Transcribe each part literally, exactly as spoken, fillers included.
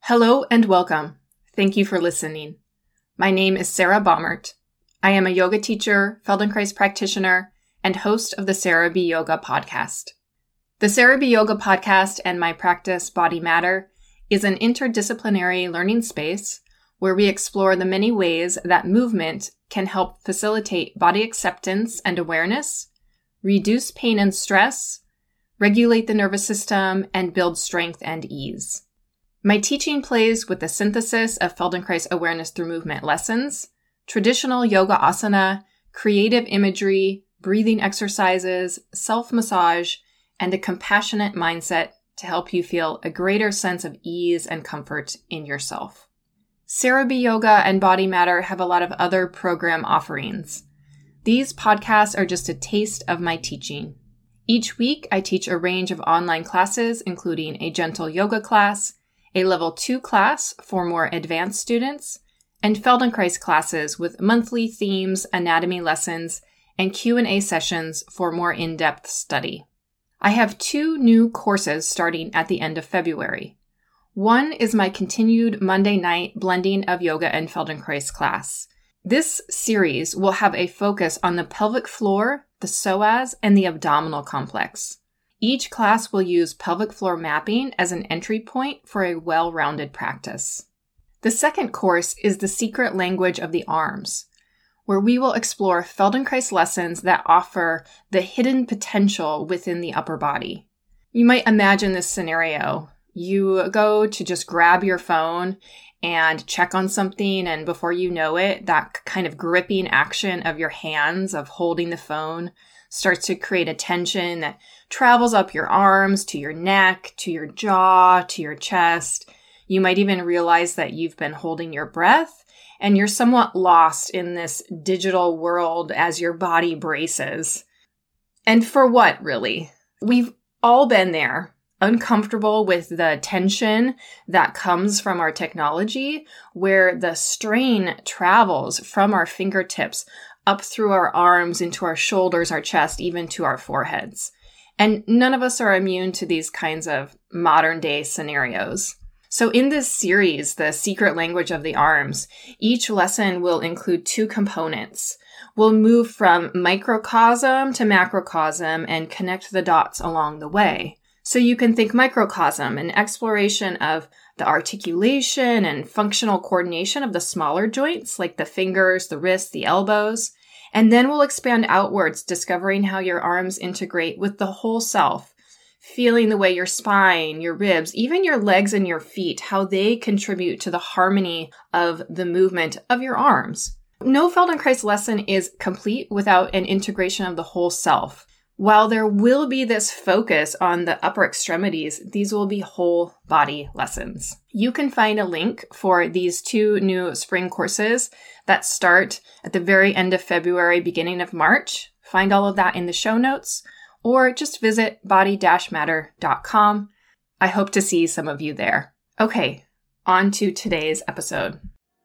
Hello and welcome. Thank you for listening. My name is Sarah Baumert. I am a yoga teacher, Feldenkrais practitioner, and host of the Sarah B. Yoga podcast. The Sarah B. Yoga podcast and my practice, Body Matter, is an interdisciplinary learning space where we explore the many ways that movement can help facilitate body acceptance and awareness, reduce pain and stress, regulate the nervous system, and build strength and ease. My teaching plays with the synthesis of Feldenkrais awareness through movement lessons, traditional yoga asana, creative imagery, breathing exercises, self-massage, and a compassionate mindset to help you feel a greater sense of ease and comfort in yourself. Sarah B. Yoga and Body Matter have a lot of other program offerings. These podcasts are just a taste of my teaching. Each week, I teach a range of online classes, including a gentle yoga class, a level two class for more advanced students, and Feldenkrais classes with monthly themes, anatomy lessons, and Q and A sessions for more in-depth study. I have two new courses starting at the end of February. One is my continued Monday night blending of yoga and Feldenkrais class. This series will have a focus on the pelvic floor, the psoas, and the abdominal complex. Each class will use pelvic floor mapping as an entry point for a well-rounded practice. The second course is the secret language of the arms, where we will explore Feldenkrais lessons that offer the hidden potential within the upper body. You might imagine this scenario. You go to just grab your phone and check on something, and before you know it, that kind of gripping action of your hands of holding the phone starts to create a tension that travels up your arms, to your neck, to your jaw, to your chest. You might even realize that you've been holding your breath and you're somewhat lost in this digital world as your body braces. And for what, really? We've all been there, uncomfortable with the tension that comes from our technology, where the strain travels from our fingertips up through our arms, into our shoulders, our chest, even to our foreheads. And none of us are immune to these kinds of modern day scenarios. So in this series, The Secret Language of the Arms, each lesson will include two components. We'll move from microcosm to macrocosm and connect the dots along the way. So you can think microcosm, an exploration of the articulation and functional coordination of the smaller joints, like the fingers, the wrists, the elbows. And then we'll expand outwards, discovering how your arms integrate with the whole self, feeling the way your spine, your ribs, even your legs and your feet, how they contribute to the harmony of the movement of your arms. No Feldenkrais lesson is complete without an integration of the whole self. While there will be this focus on the upper extremities, these will be whole body lessons. You can find a link for these two new spring courses that start at the very end of February, beginning of March. Find all of that in the show notes, or just visit body matter dot com. I hope to see some of you there. Okay, on to today's episode.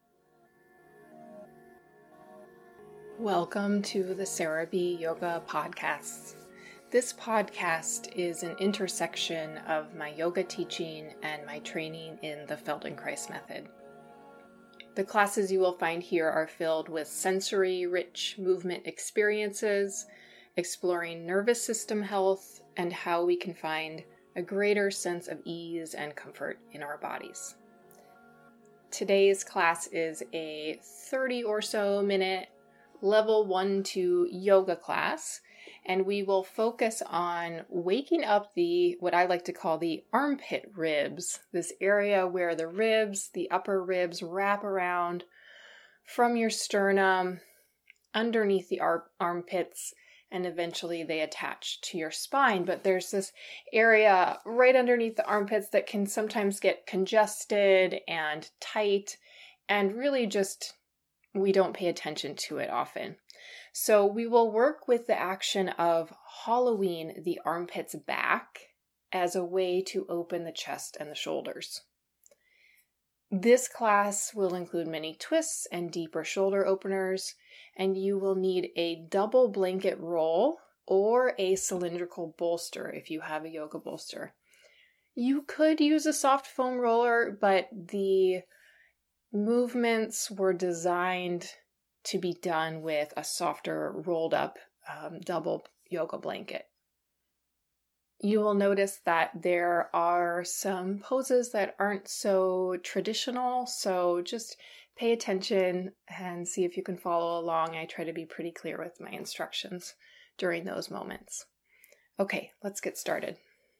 Welcome to the Sarah B. Yoga podcast. This podcast is an intersection of my yoga teaching and my training in the Feldenkrais method. The classes you will find here are filled with sensory-rich movement experiences, exploring nervous system health, and how we can find a greater sense of ease and comfort in our bodies. Today's class is a thirty or so minute level one to yoga class, and we will focus on waking up the, what I like to call the armpit ribs, this area where the ribs, the upper ribs wrap around from your sternum, underneath the ar- armpits, and eventually they attach to your spine. But there's this area right underneath the armpits that can sometimes get congested and tight, and really just, we don't pay attention to it often. So we will work with the action of hollowing the armpits back as a way to open the chest and the shoulders. This class will include many twists and deeper shoulder openers, and you will need a double blanket roll or a cylindrical bolster if you have a yoga bolster. You could use a soft foam roller, but the movements were designed to be done with a softer rolled up um, double yoga blanket. You will notice that there are some poses that aren't so traditional, so just pay attention and see if you can follow along. I try to be pretty clear with my instructions during those moments. Okay, let's get started.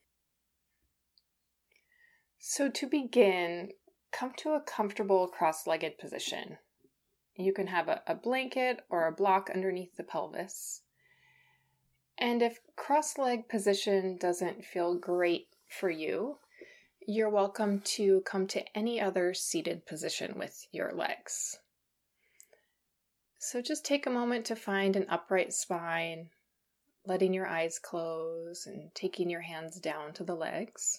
So to begin, come to a comfortable cross-legged position. You can have a, a blanket or a block underneath the pelvis. And if cross-leg position doesn't feel great for you, you're welcome to come to any other seated position with your legs. So just take a moment to find an upright spine, letting your eyes close and taking your hands down to the legs.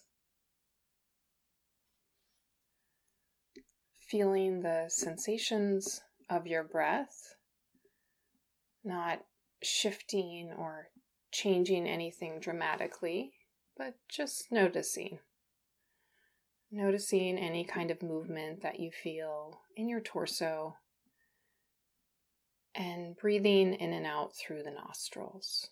Feeling the sensations of your breath, not shifting or changing anything dramatically, but just noticing. Noticing any kind of movement that you feel in your torso and breathing in and out through the nostrils.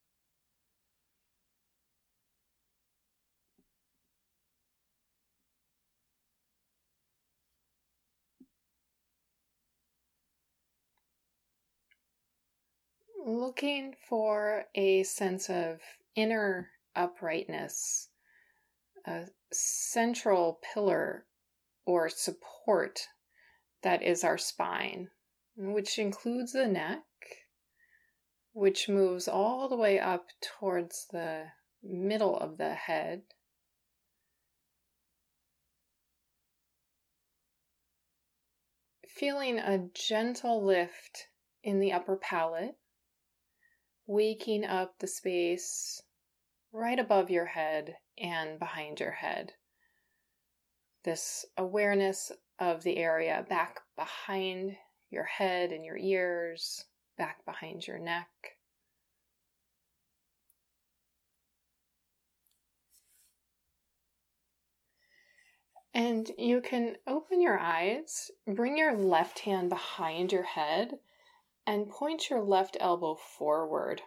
Looking for a sense of inner uprightness, a central pillar or support that is our spine, which includes the neck, which moves all the way up towards the middle of the head. Feeling a gentle lift in the upper palate, waking up the space right above your head and behind your head. This awareness of the area back behind your head and your ears, back behind your neck. And you can open your eyes, bring your left hand behind your head, and point your left elbow forward.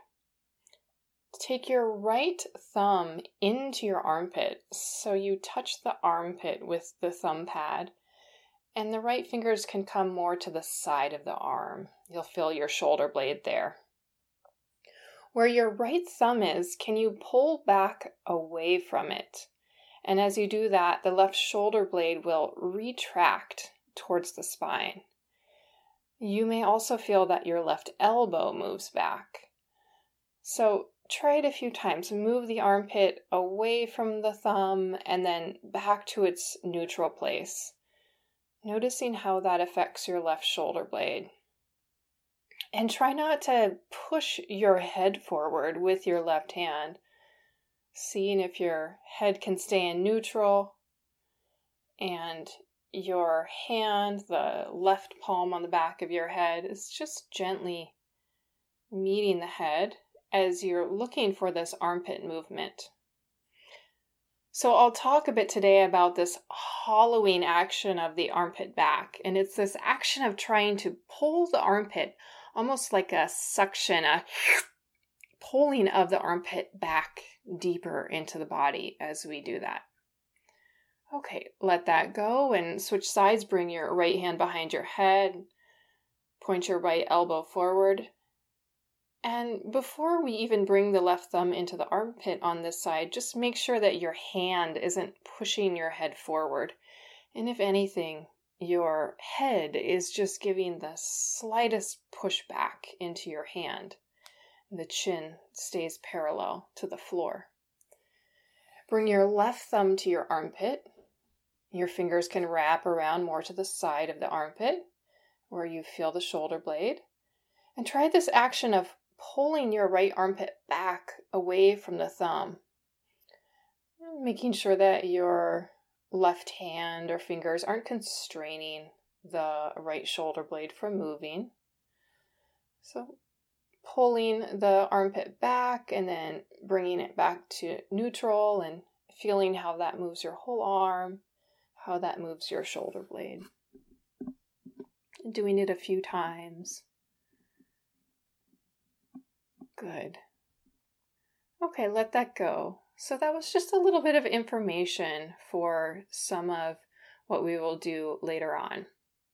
Take your right thumb into your armpit, so you touch the armpit with the thumb pad, and the right fingers can come more to the side of the arm. You'll feel your shoulder blade there. Where your right thumb is, can you pull back away from it? And as you do that, the left shoulder blade will retract towards the spine. You may also feel that your left elbow moves back. So try it a few times. Move the armpit away from the thumb and then back to its neutral place, noticing how that affects your left shoulder blade. And try not to push your head forward with your left hand, seeing if your head can stay in neutral and your hand, the left palm on the back of your head, is just gently meeting the head as you're looking for this armpit movement. So I'll talk a bit today about this hollowing action of the armpit back. And it's this action of trying to pull the armpit, almost like a suction, a pulling of the armpit back deeper into the body as we do that. Okay, let that go and switch sides. Bring your right hand behind your head. Point your right elbow forward. And before we even bring the left thumb into the armpit on this side, just make sure that your hand isn't pushing your head forward. And if anything, your head is just giving the slightest push back into your hand. The chin stays parallel to the floor. Bring your left thumb to your armpit. Your fingers can wrap around more to the side of the armpit where you feel the shoulder blade. And try this action of pulling your right armpit back away from the thumb. Making sure that your left hand or fingers aren't constraining the right shoulder blade from moving. So pulling the armpit back and then bringing it back to neutral and feeling how that moves your whole arm, how that moves your shoulder blade. Doing it a few times. Good. Okay, let that go. So that was just a little bit of information for some of what we will do later on.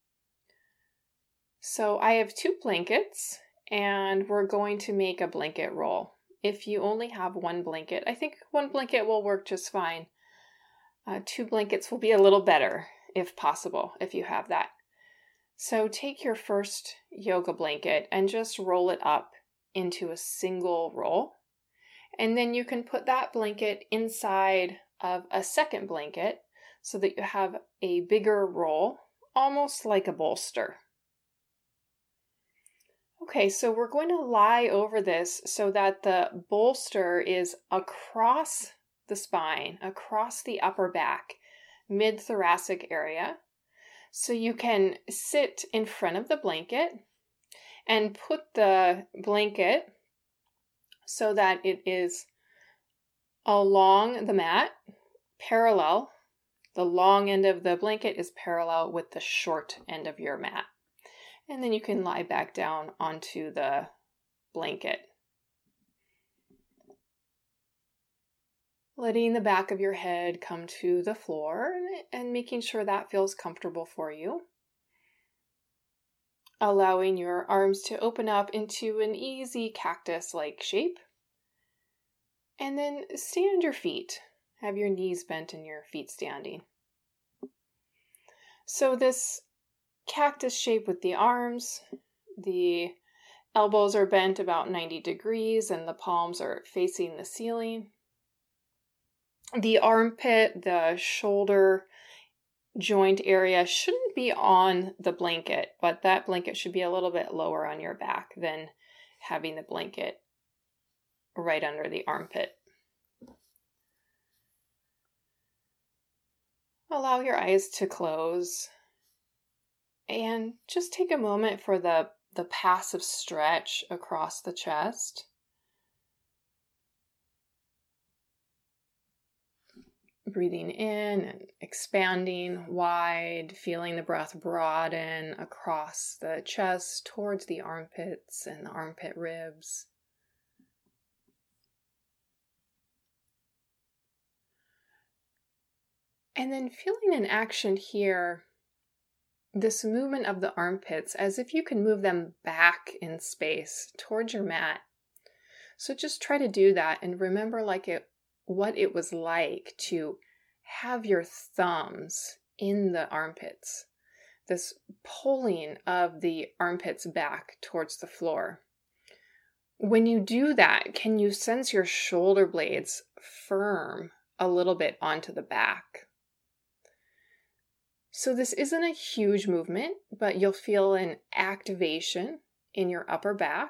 So I have two blankets, and we're going to make a blanket roll. If you only have one blanket, I think one blanket will work just fine. Uh, two blankets will be a little better, if possible, if you have that. So take your first yoga blanket and just roll it up into a single roll. And then you can put that blanket inside of a second blanket so that you have a bigger roll, almost like a bolster. Okay, so we're going to lie over this so that the bolster is across the spine, across the upper back, mid-thoracic area. So you can sit in front of the blanket and put the blanket so that it is along the mat, parallel. The long end of the blanket is parallel with the short end of your mat. And then you can lie back down onto the blanket. Letting the back of your head come to the floor and making sure that feels comfortable for you. Allowing your arms to open up into an easy cactus-like shape. And then stand your feet. Have your knees bent and your feet standing. So this cactus shape with the arms, the elbows are bent about ninety degrees and the palms are facing the ceiling. The armpit, the shoulder joint area shouldn't be on the blanket, but that blanket should be a little bit lower on your back than having the blanket right under the armpit. Allow your eyes to close and just take a moment for the, the passive stretch across the chest. Breathing in and expanding wide, feeling the breath broaden across the chest towards the armpits and the armpit ribs. And then feeling an action here, this movement of the armpits as if you can move them back in space towards your mat. So just try to do that and remember like it what it was like to have your thumbs in the armpits, this pulling of the armpits back towards the floor. When you do that, can you sense your shoulder blades firm a little bit onto the back? So this isn't a huge movement, but you'll feel an activation in your upper back,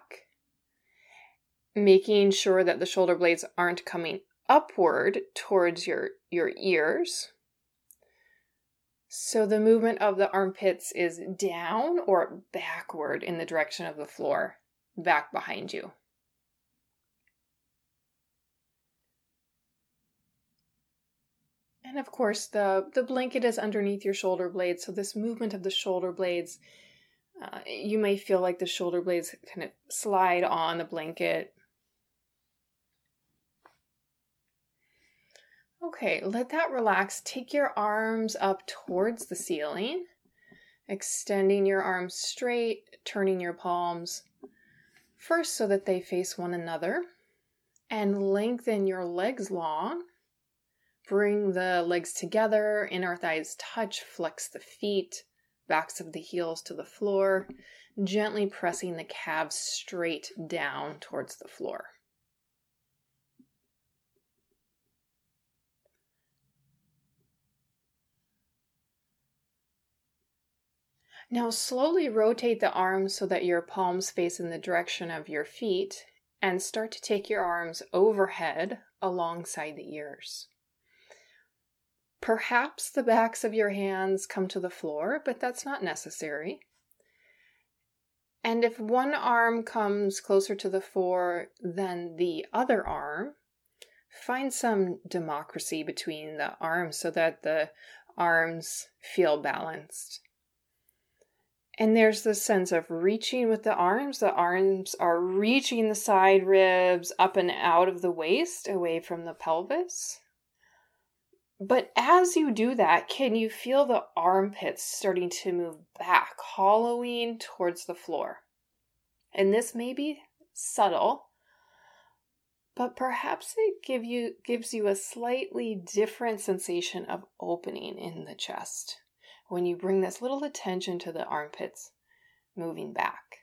making sure that the shoulder blades aren't coming upward towards your, your ears. So the movement of the armpits is down or backward in the direction of the floor, back behind you. And of course, the, the blanket is underneath your shoulder blades, so this movement of the shoulder blades, uh, you may feel like the shoulder blades kind of slide on the blanket. Okay, let that relax. Take your arms up towards the ceiling, extending your arms straight, turning your palms first so that they face one another, and lengthen your legs long. Bring the legs together, inner thighs touch, flex the feet, backs of the heels to the floor, gently pressing the calves straight down towards the floor. Now slowly rotate the arms so that your palms face in the direction of your feet and start to take your arms overhead alongside the ears. Perhaps the backs of your hands come to the floor, but that's not necessary. And if one arm comes closer to the floor than the other arm, find some democracy between the arms so that the arms feel balanced. And there's this sense of reaching with the arms. The arms are reaching the side ribs up and out of the waist, away from the pelvis. But as you do that, can you feel the armpits starting to move back, hollowing towards the floor? And this may be subtle, but perhaps it give you, gives you a slightly different sensation of opening in the chest when you bring this little attention to the armpits moving back.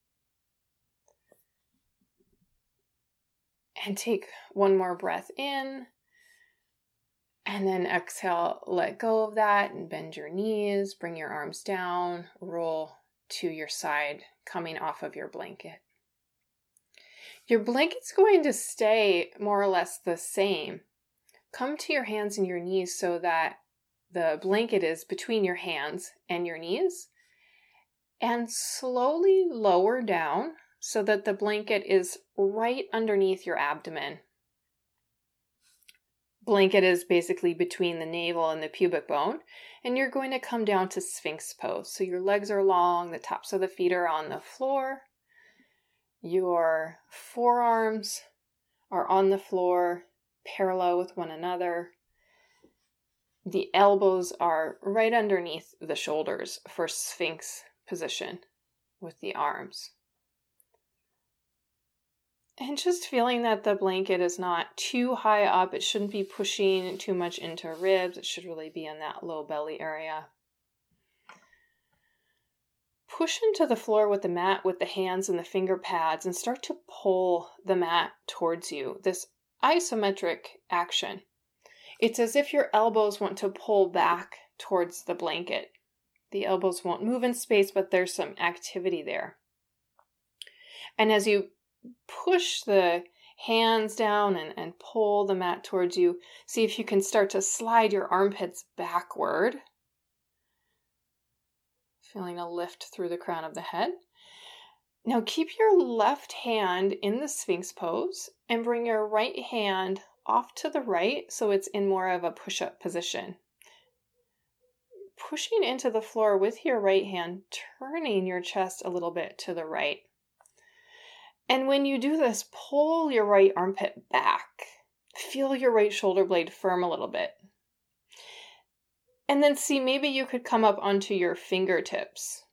And take one more breath in, and then exhale, let go of that and bend your knees, bring your arms down, roll to your side, coming off of your blanket. Your blanket's going to stay more or less the same. Come to your hands and your knees so that the blanket is between your hands and your knees, and slowly lower down so that the blanket is right underneath your abdomen. Blanket is basically between the navel and the pubic bone, and you're going to come down to Sphinx pose. So your legs are long, the tops of the feet are on the floor, your forearms are on the floor, parallel with one another. The elbows are right underneath the shoulders for Sphinx position with the arms. And just feeling that the blanket is not too high up. It shouldn't be pushing too much into ribs. It should really be in that low belly area. Push into the floor with the mat with the hands and the finger pads and start to pull the mat towards you. This isometric action. It's as if your elbows want to pull back towards the blanket. The elbows won't move in space, but there's some activity there. And as you push the hands down and, and pull the mat towards you, see if you can start to slide your armpits backward. Feeling a lift through the crown of the head. Now keep your left hand in the Sphinx pose and bring your right hand off to the right so it's in more of a push-up position. Pushing into the floor with your right hand, turning your chest a little bit to the right. And when you do this, pull your right armpit back. Feel your right shoulder blade firm a little bit. And then see, maybe you could come up onto your fingertips.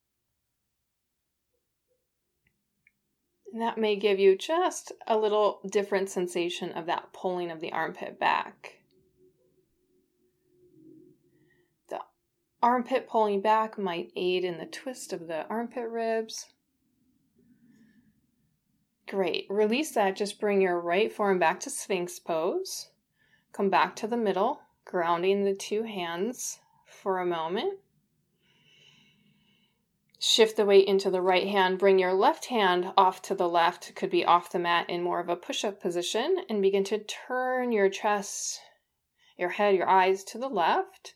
And that may give you just a little different sensation of that pulling of the armpit back. The armpit pulling back might aid in the twist of the armpit ribs. Great. Release that. Just bring your right forearm back to Sphinx pose. Come back to the middle, grounding the two hands for a moment. Shift the weight into the right hand. Bring your left hand off to the left. It could be off the mat in more of a push-up position. And begin to turn your chest, your head, your eyes to the left.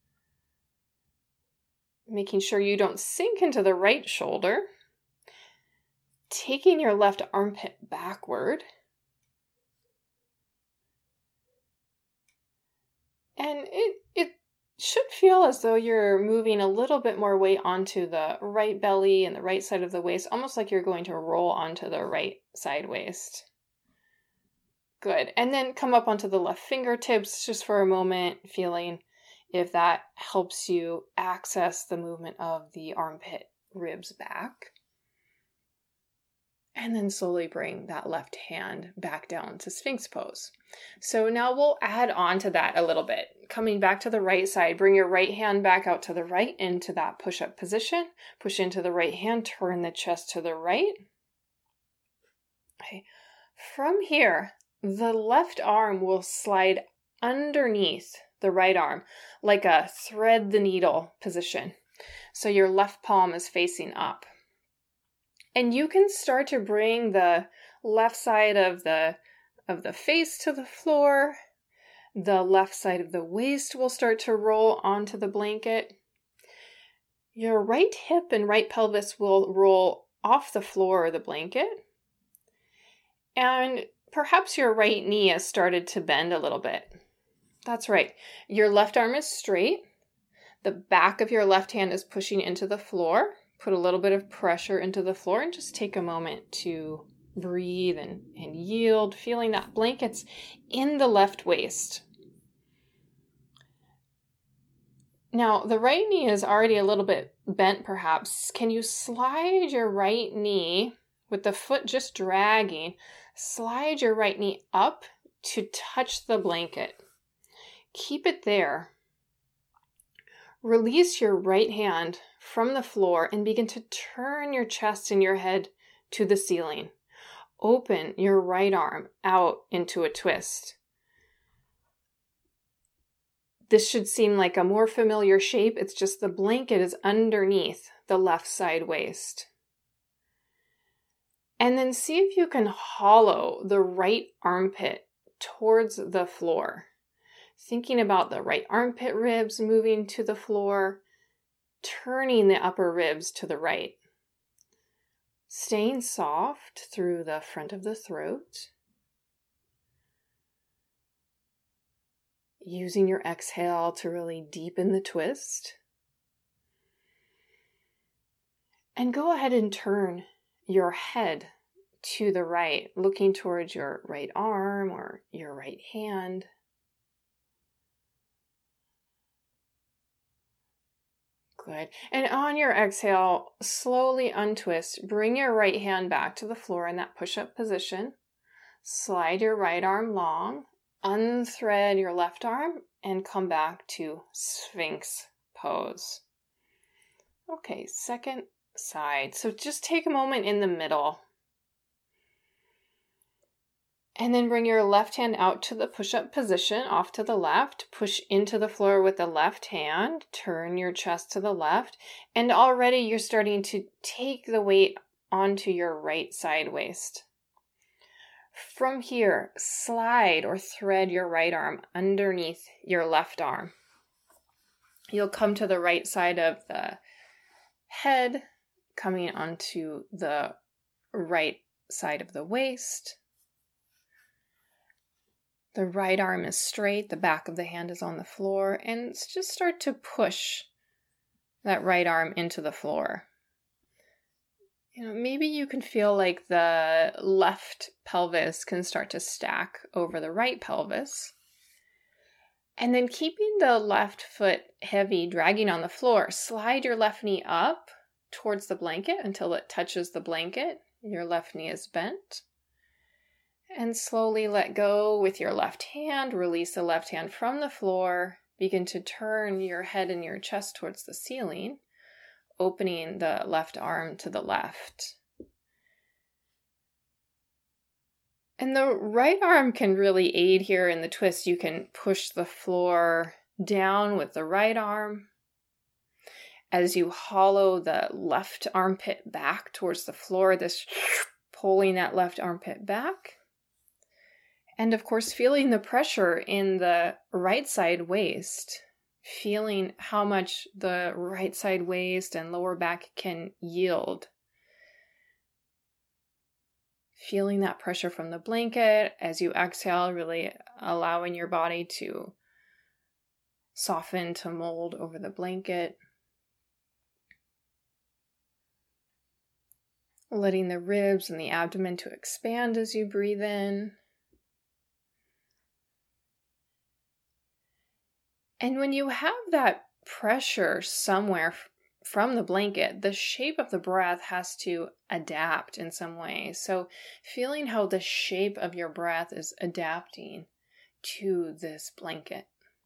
Making sure you don't sink into the right shoulder. Taking your left armpit backward. And it, it should feel as though you're moving a little bit more weight onto the right belly and the right side of the waist, almost like you're going to roll onto the right side waist. Good. And then come up onto the left fingertips just for a moment, feeling if that helps you access the movement of the armpit ribs back. And then slowly bring that left hand back down to Sphinx pose. So now we'll add on to that a little bit. Coming back to the right side, bring your right hand back out to the right into that push-up position. Push into the right hand, turn the chest to the right. Okay. From here, the left arm will slide underneath the right arm, like a thread the needle position. So your left palm is facing up. And you can start to bring the left side of the of the face to the floor. The left side of the waist will start to roll onto the blanket. Your right hip and right pelvis will roll off the floor or the blanket. And perhaps your right knee has started to bend a little bit. That's right. Your left arm is straight. The back of your left hand is pushing into the floor. Put a little bit of pressure into the floor and just take a moment to breathe and, and yield, feeling that blanket's in the left waist. Now, the right knee is already a little bit bent, perhaps. Can you slide your right knee with the foot just dragging? Slide your right knee up to touch the blanket. Keep it there. Release your right hand from the floor and begin to turn your chest and your head to the ceiling. Open your right arm out into a twist. This should seem like a more familiar shape. It's just the blanket is underneath the left side waist. And then see if you can hollow the right armpit towards the floor. Thinking about the right armpit ribs moving to the floor, turning the upper ribs to the right. Staying soft through the front of the throat. Using your exhale to really deepen the twist. And go ahead and turn your head to the right, looking towards your right arm or your right hand. Good. And on your exhale, slowly untwist. Bring your right hand back to the floor in that push-up position. Slide your right arm long. Unthread your left arm and come back to Sphinx pose. Okay, second side. So just take a moment in the middle. And then bring your left hand out to the push-up position, off to the left. Push into the floor with the left hand. Turn your chest to the left. And already you're starting to take the weight onto your right side waist. From here, slide or thread your right arm underneath your left arm. You'll come to the right side of the head, coming onto the right side of the waist. The right arm is straight, the back of the hand is on the floor, and just start to push that right arm into the floor. You know, maybe you can feel like the left pelvis can start to stack over the right pelvis. And then keeping the left foot heavy, dragging on the floor, slide your left knee up towards the blanket until it touches the blanket. Your left knee is bent. And slowly let go with your left hand. Release the left hand from the floor. Begin to turn your head and your chest towards the ceiling, opening the left arm to the left. And the right arm can really aid here in the twist. You can push the floor down with the right arm as you hollow the left armpit back towards the floor, this pulling that left armpit back. And of course, feeling the pressure in the right side waist, feeling how much the right side waist and lower back can yield. Feeling that pressure from the blanket as you exhale, really allowing your body to soften, to mold over the blanket. Letting the ribs and the abdomen to expand as you breathe in. And when you have that pressure somewhere from the blanket, the shape of the breath has to adapt in some way. So feeling how the shape of your breath is adapting to this blanket.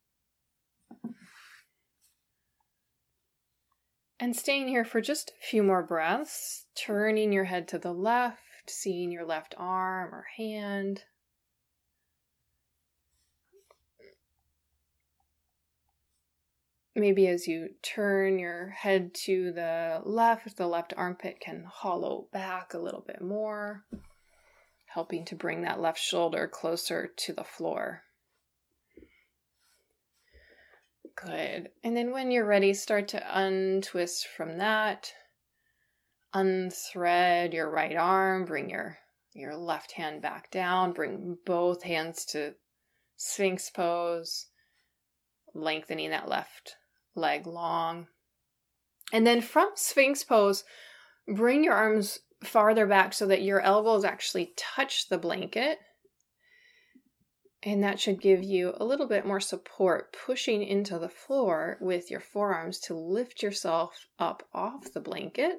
And staying here for just a few more breaths, turning your head to the left, seeing your left arm or hand. Maybe as you turn your head to the left, the left armpit can hollow back a little bit more, helping to bring that left shoulder closer to the floor. Good. And then when you're ready, start to untwist from that. Unthread your right arm, bring your your left hand back down. Bring both hands to Sphinx pose, lengthening that left leg long. And then from Sphinx pose, bring your arms farther back so that your elbows actually touch the blanket. And that should give you a little bit more support, pushing into the floor with your forearms to lift yourself up off the blanket.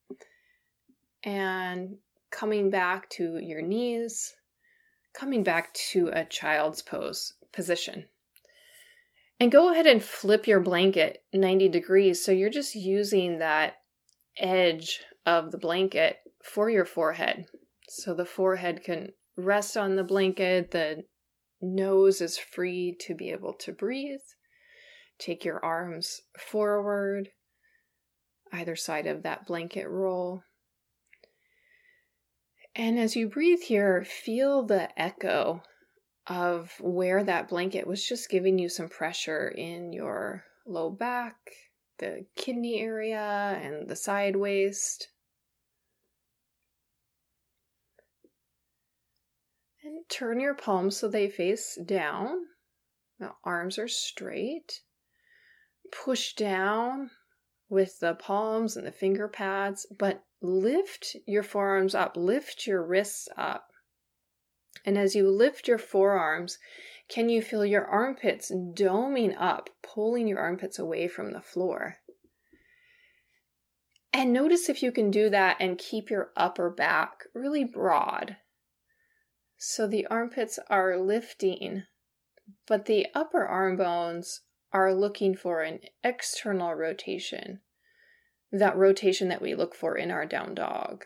And coming back to your knees, coming back to a child's pose position. And go ahead and flip your blanket ninety degrees. So you're just using that edge of the blanket for your forehead. So the forehead can rest on the blanket, the nose is free to be able to breathe. Take your arms forward, either side of that blanket roll. And as you breathe here, feel the echo of where that blanket was just giving you some pressure in your low back, the kidney area, and the side waist. And turn your palms so they face down. The arms are straight. Push down with the palms and the finger pads, but lift your forearms up, lift your wrists up. And as you lift your forearms, can you feel your armpits doming up, pulling your armpits away from the floor? And notice if you can do that and keep your upper back really broad. So the armpits are lifting, but the upper arm bones are looking for an external rotation, that rotation that we look for in our down dog.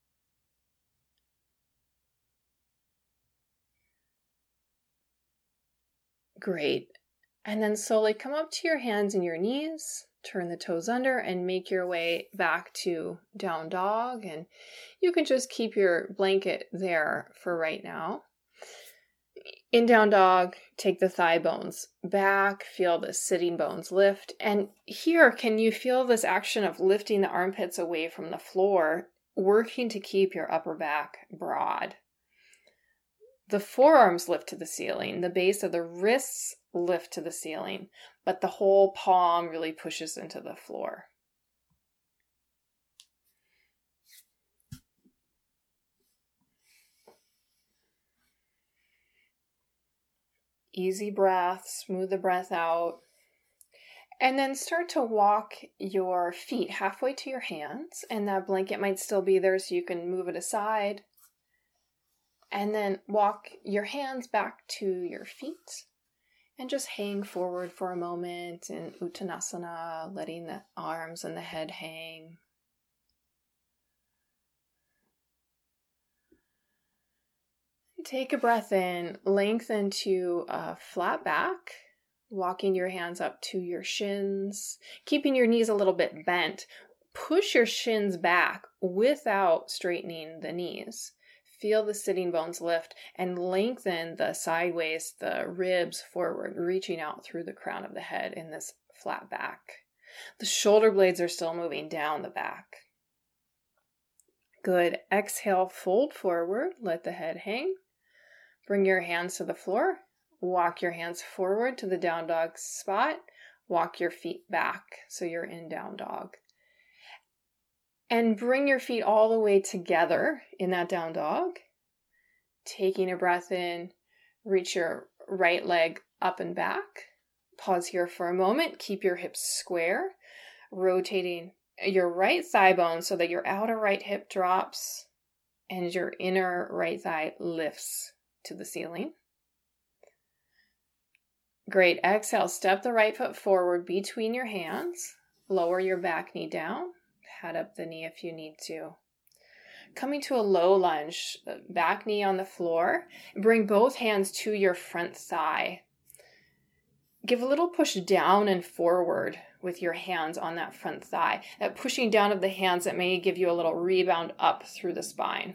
Great. And then slowly come up to your hands and your knees, turn the toes under, and make your way back to down dog. And you can just keep your blanket there for right now. In down dog, take the thigh bones back, feel the sitting bones lift. And here, can you feel this action of lifting the armpits away from the floor, working to keep your upper back broad? The forearms lift to the ceiling, the base of the wrists lift to the ceiling, but the whole palm really pushes into the floor. Easy breath, smooth the breath out. And then start to walk your feet halfway to your hands, and that blanket might still be there so you can move it aside. And then walk your hands back to your feet and just hang forward for a moment in Uttanasana, letting the arms and the head hang. Take a breath in, lengthen to a flat back, walking your hands up to your shins, keeping your knees a little bit bent. Push your shins back without straightening the knees. Feel the sitting bones lift and lengthen the sideways, the ribs forward, reaching out through the crown of the head in this flat back. The shoulder blades are still moving down the back. Good. Exhale, fold forward, let the head hang. Bring your hands to the floor. Walk your hands forward to the down dog spot. Walk your feet back so you're in down dog. And bring your feet all the way together in that down dog. Taking a breath in, reach your right leg up and back. Pause here for a moment. Keep your hips square. Rotating your right thigh bone so that your outer right hip drops and your inner right thigh lifts to the ceiling. Great. Exhale. Step the right foot forward between your hands. Lower your back knee down. Pad up the knee if you need to. Coming to a low lunge, back knee on the floor. Bring both hands to your front thigh. Give a little push down and forward with your hands on that front thigh. That pushing down of the hands, that may give you a little rebound up through the spine.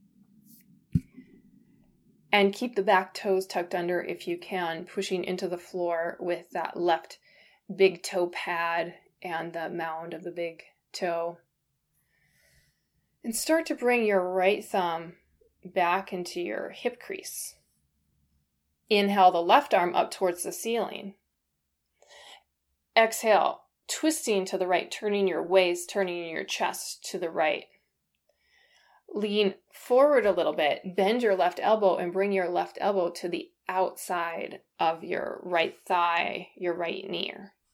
And keep the back toes tucked under if you can, pushing into the floor with that left big toe pad and the mound of the big toe. And start to bring your right thumb back into your hip crease. Inhale the left arm up towards the ceiling. Exhale, twisting to the right, turning your waist, turning your chest to the right. Lean forward a little bit, bend your left elbow and bring your left elbow to the outside of your right thigh, your right knee.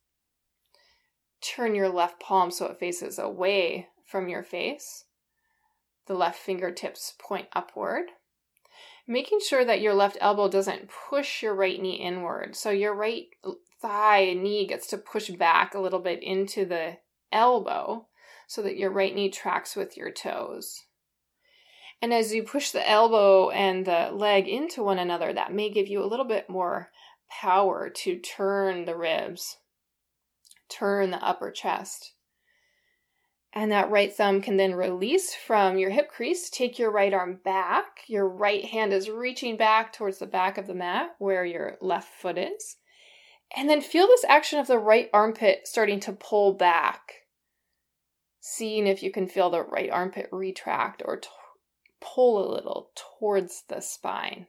Turn your left palm so it faces away from your face. The left fingertips point upward, making sure that your left elbow doesn't push your right knee inward. So your right thigh and knee gets to push back a little bit into the elbow so that your right knee tracks with your toes. And as you push the elbow and the leg into one another, that may give you a little bit more power to turn the ribs, turn the upper chest. And that right thumb can then release from your hip crease. Take your right arm back. Your right hand is reaching back towards the back of the mat where your left foot is. And then feel this action of the right armpit starting to pull back. Seeing if you can feel the right armpit retract or t- pull a little towards the spine.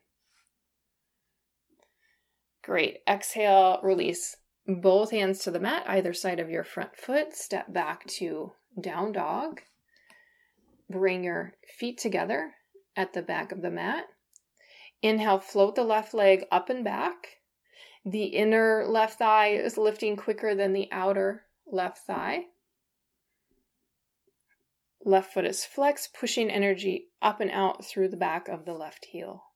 Great. Exhale, release both hands to the mat, either side of your front foot. Step back to down dog. Bring your feet together at the back of the mat. Inhale, float the left leg up and back. The inner left thigh is lifting quicker than the outer left thigh. Left foot is flexed, pushing energy up and out through the back of the left heel.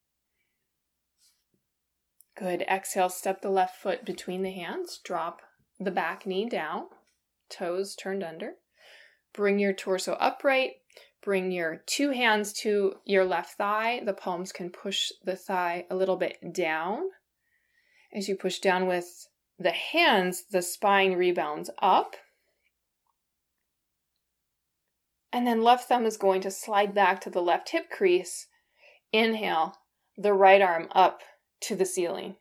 Good. Exhale, step the left foot between the hands. Drop the back knee down, toes turned under. Bring your torso upright. Bring your two hands to your left thigh. The palms can push the thigh a little bit down. As you push down with the hands, the spine rebounds up. And then left thumb is going to slide back to the left hip crease. Inhale, the right arm up to the ceiling.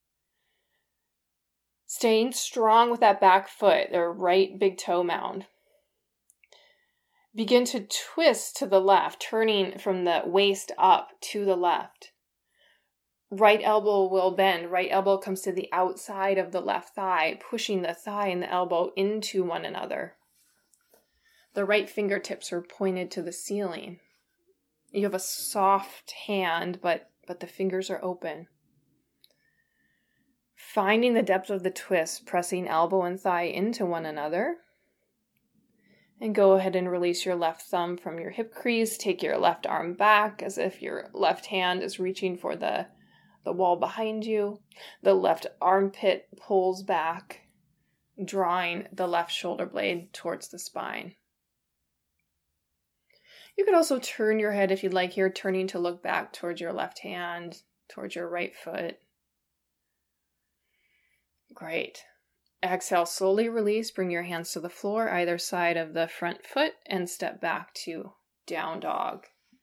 Staying strong with that back foot, the right big toe mound. Begin to twist to the left, turning from the waist up to the left. Right elbow will bend. Right elbow comes to the outside of the left thigh, pushing the thigh and the elbow into one another. The right fingertips are pointed to the ceiling. You have a soft hand, but, but the fingers are open. Finding the depth of the twist, pressing elbow and thigh into one another. And go ahead and release your left thumb from your hip crease. Take your left arm back as if your left hand is reaching for the, the wall behind you. The left armpit pulls back, drawing the left shoulder blade towards the spine. You could also turn your head if you'd like here, turning to look back towards your left hand, towards your right foot. Great. Exhale, slowly release. Bring your hands to the floor, either side of the front foot, and step back to down dog.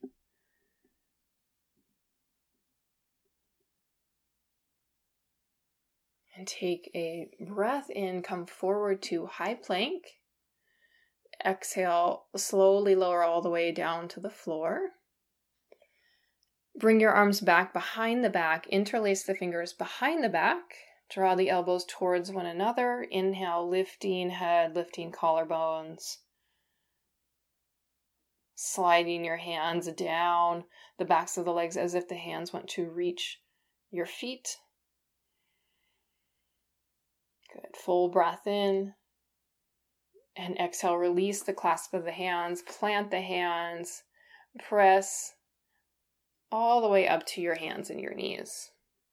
And take a breath in, come forward to high plank. Exhale, slowly lower all the way down to the floor. Bring your arms back behind the back. Interlace the fingers behind the back. Draw the elbows towards one another. Inhale, lifting head, lifting collarbones. Sliding your hands down the backs of the legs as if the hands want to reach your feet. Good. Full breath in. And exhale, release the clasp of the hands. Plant the hands. Press all the way up to your hands and your knees.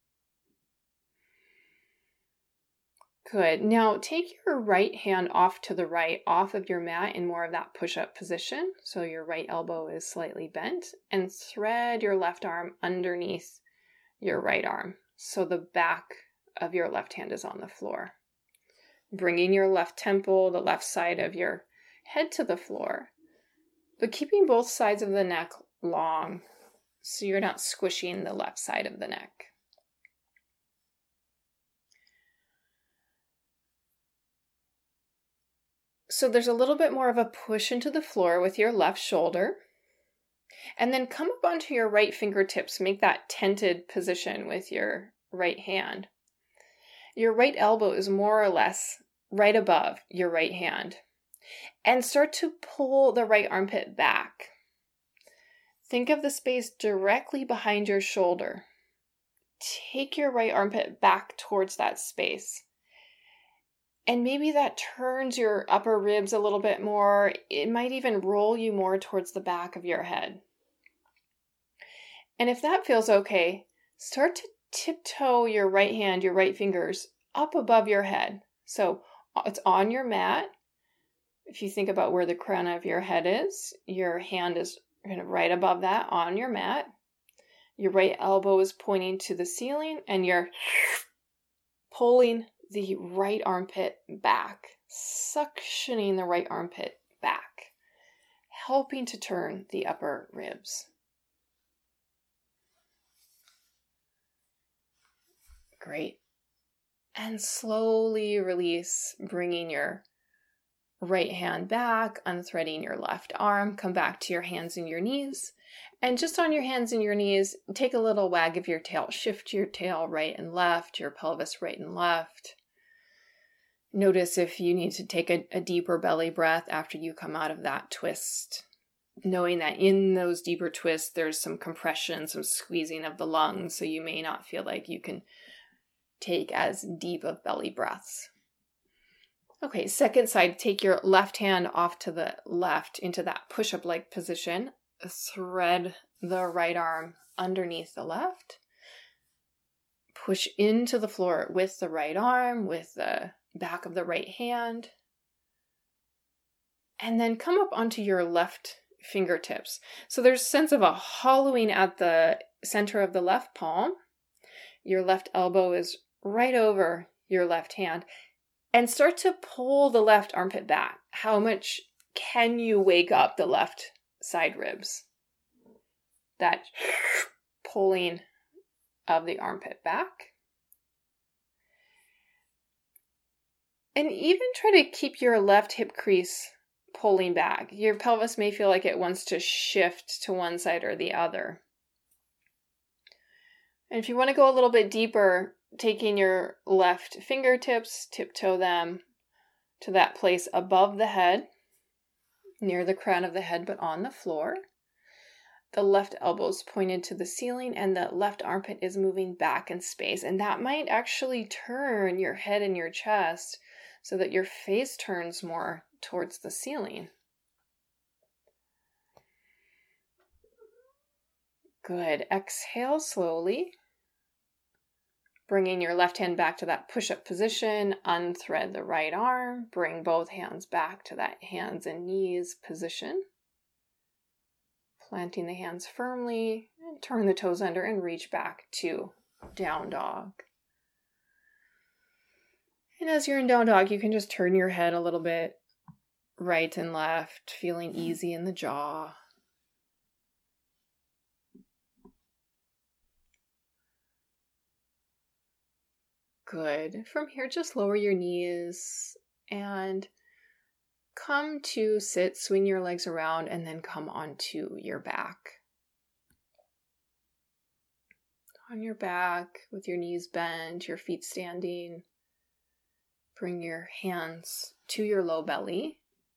Good. Now take your right hand off to the right, off of your mat in more of that push-up position. So your right elbow is slightly bent, and thread your left arm underneath your right arm. So the back of your left hand is on the floor. Bringing your left temple, the left side of your head to the floor, but keeping both sides of the neck long so you're not squishing the left side of the neck. So there's a little bit more of a push into the floor with your left shoulder. And then come up onto your right fingertips. Make that tented position with your right hand. Your right elbow is more or less right above your right hand. And start to pull the right armpit back. Think of the space directly behind your shoulder. Take your right armpit back towards that space. And maybe that turns your upper ribs a little bit more. It might even roll you more towards the back of your head. And if that feels okay, start to tiptoe your right hand, your right fingers up above your head. So it's on your mat. If you think about where the crown of your head is, your hand is kind of right above that on your mat. Your right elbow is pointing to the ceiling and you're pulling the right armpit back, suctioning the right armpit back, helping to turn the upper ribs. Great. And slowly release, bringing your right hand back, unthreading your left arm, come back to your hands and your knees. And just on your hands and your knees, take a little wag of your tail. Shift your tail right and left, your pelvis right and left. Notice if you need to take a, a deeper belly breath after you come out of that twist. Knowing that in those deeper twists, there's some compression, some squeezing of the lungs, so you may not feel like you can take as deep of belly breaths. Okay, second side, take your left hand off to the left into that push-up leg position. Thread the right arm underneath the left. Push into the floor with the right arm, with the back of the right hand. And then come up onto your left fingertips. So there's a sense of a hollowing at the center of the left palm. Your left elbow is right over your left hand. And start to pull the left armpit back. How much can you wake up the left side ribs? That pulling of the armpit back. And even try to keep your left hip crease pulling back. Your pelvis may feel like it wants to shift to one side or the other. And if you want to go a little bit deeper, taking your left fingertips, tiptoe them to that place above the head, near the crown of the head, but on the floor. The left elbow is pointed to the ceiling and the left armpit is moving back in space. And that might actually turn your head and your chest so that your face turns more towards the ceiling. Good. Exhale slowly. Bringing your left hand back to that push-up position, unthread the right arm, bring both hands back to that hands and knees position. Planting the hands firmly, and turn the toes under and reach back to down dog. And as you're in down dog, you can just turn your head a little bit right and left, feeling easy in the jaw. Good. From here, just lower your knees and come to sit, swing your legs around, and then come onto your back. On your back, with your knees bent, your feet standing, bring your hands to your low belly.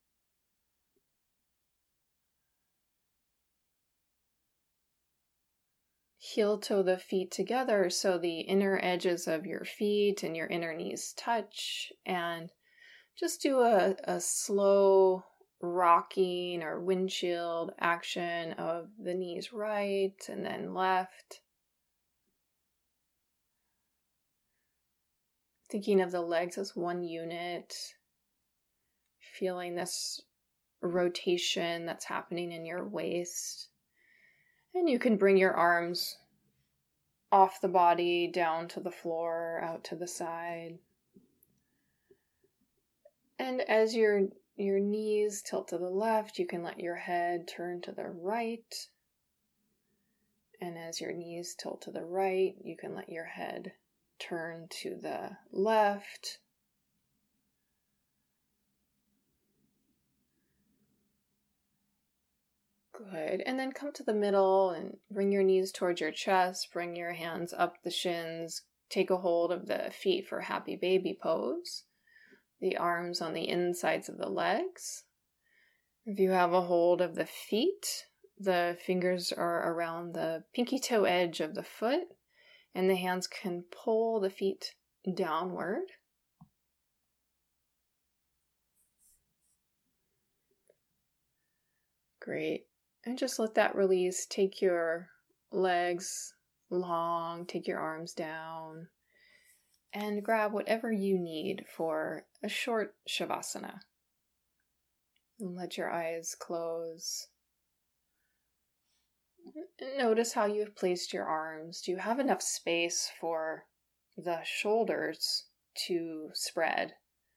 Heel toe the feet together so the inner edges of your feet and your inner knees touch, and just do a, a slow rocking or windshield action of the knees right and then left. Thinking of the legs as one unit, feeling this rotation that's happening in your waist. And you can bring your arms off the body, down to the floor, out to the side. And as your, your knees tilt to the left, you can let your head turn to the right. And as your knees tilt to the right, you can let your head turn to the left. Good. And then come to the middle and bring your knees towards your chest. Bring your hands up the shins. Take a hold of the feet for happy baby pose. The arms on the insides of the legs. If you have a hold of the feet, the fingers are around the pinky toe edge of the foot, and the hands can pull the feet downward. Great. And just let that release. Take your legs long, take your arms down, and grab whatever you need for a short Shavasana. And let your eyes close. Notice how you've placed your arms. Do you have enough space for the shoulders to spread?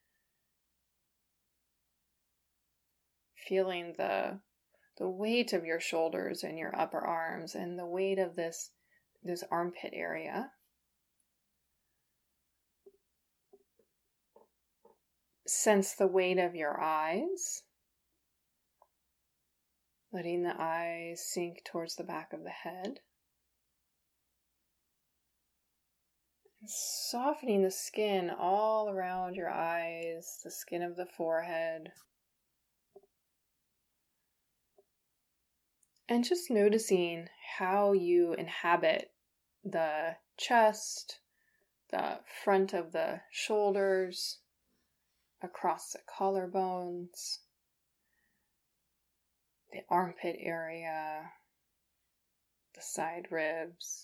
Feeling the the weight of your shoulders and your upper arms and the weight of this, this armpit area. Sense the weight of your eyes. Letting the eyes sink towards the back of the head. And softening the skin all around your eyes, the skin of the forehead. And just noticing how you inhabit the chest, the front of the shoulders, across the collarbones, the armpit area, the side ribs.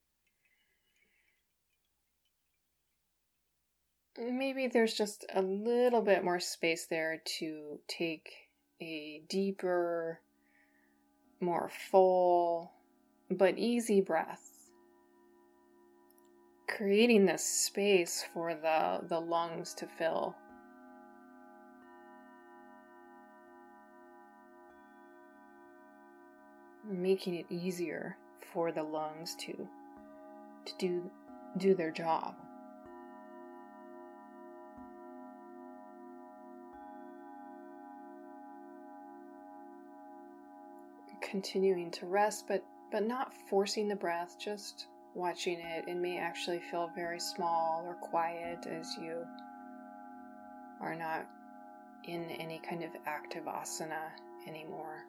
Maybe there's just a little bit more space there to take a deeper, more full, but easy breath. Creating this space for the, the lungs to fill. Making it easier for the lungs to, to do, do their job. Continuing to rest, but, but not forcing the breath, just watching it. It may actually feel very small or quiet as you are not in any kind of active asana anymore.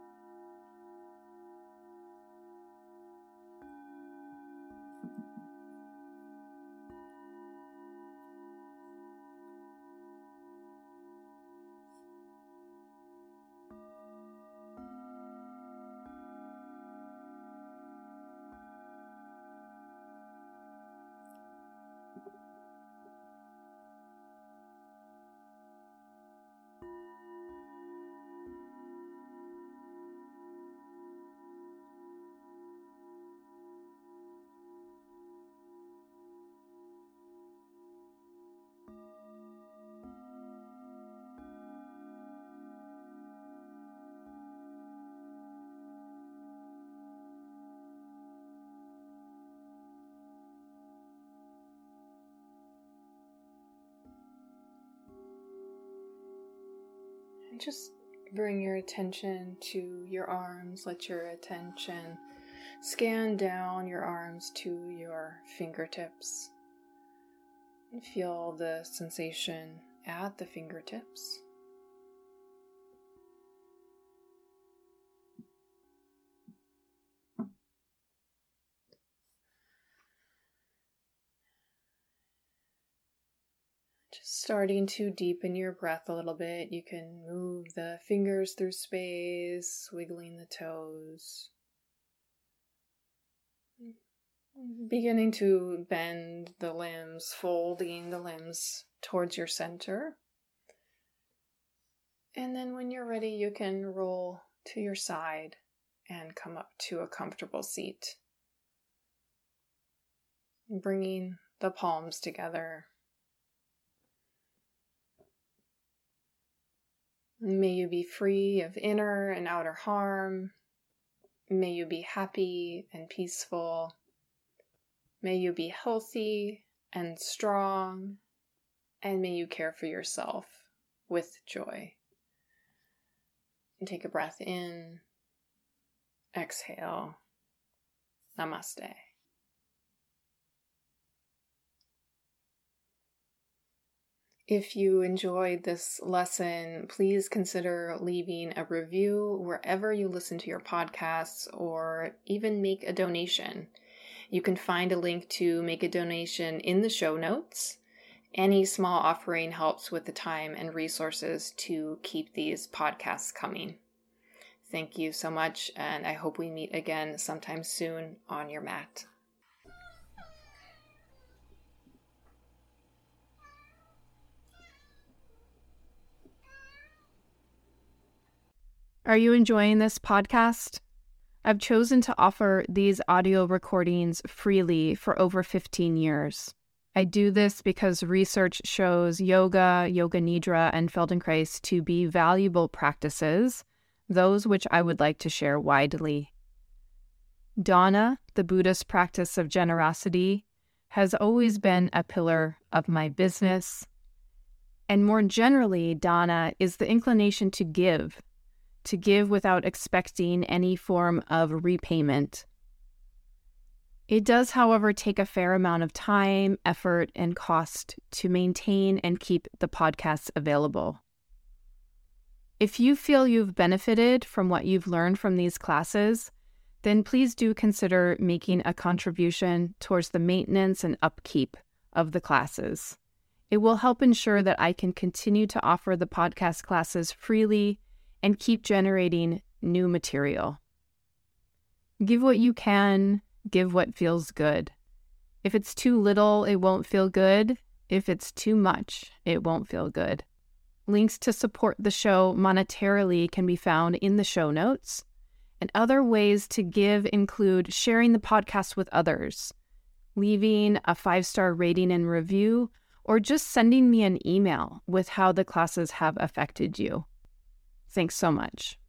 And just bring your attention to your arms. Let your attention scan down your arms to your fingertips. And feel the sensation at the fingertips. Just starting to deepen your breath a little bit. You can move the fingers through space, wiggling the toes. Beginning to bend the limbs, folding the limbs towards your center. And then when you're ready, you can roll to your side and come up to a comfortable seat. Bringing the palms together. May you be free of inner and outer harm. May you be happy and peaceful. May you be healthy and strong. And may you care for yourself with joy. And take a breath in exhale. Namaste. If you enjoyed this lesson, please consider leaving a review wherever you listen to your podcasts, or even make a donation. You can find a link to make a donation in the show notes. Any small offering helps with the time and resources to keep these podcasts coming. Thank you so much, and I hope we meet again sometime soon on your mat. Are you enjoying this podcast? I've chosen to offer these audio recordings freely for over fifteen years. I do this because research shows yoga, yoga nidra, and Feldenkrais to be valuable practices, those which I would like to share widely. Dana, the Buddhist practice of generosity, has always been a pillar of my business. And more generally, Dana is the inclination to give, to give without expecting any form of repayment. It does, however, take a fair amount of time, effort, and cost to maintain and keep the podcasts available. If you feel you've benefited from what you've learned from these classes, then please do consider making a contribution towards the maintenance and upkeep of the classes. It will help ensure that I can continue to offer the podcast classes freely and keep generating new material. Give what you can, give what feels good. If it's too little, it won't feel good. If it's too much, it won't feel good. Links to support the show monetarily can be found in the show notes. And other ways to give include sharing the podcast with others, leaving a five-star rating and review, or just sending me an email with how the classes have affected you. Thanks so much.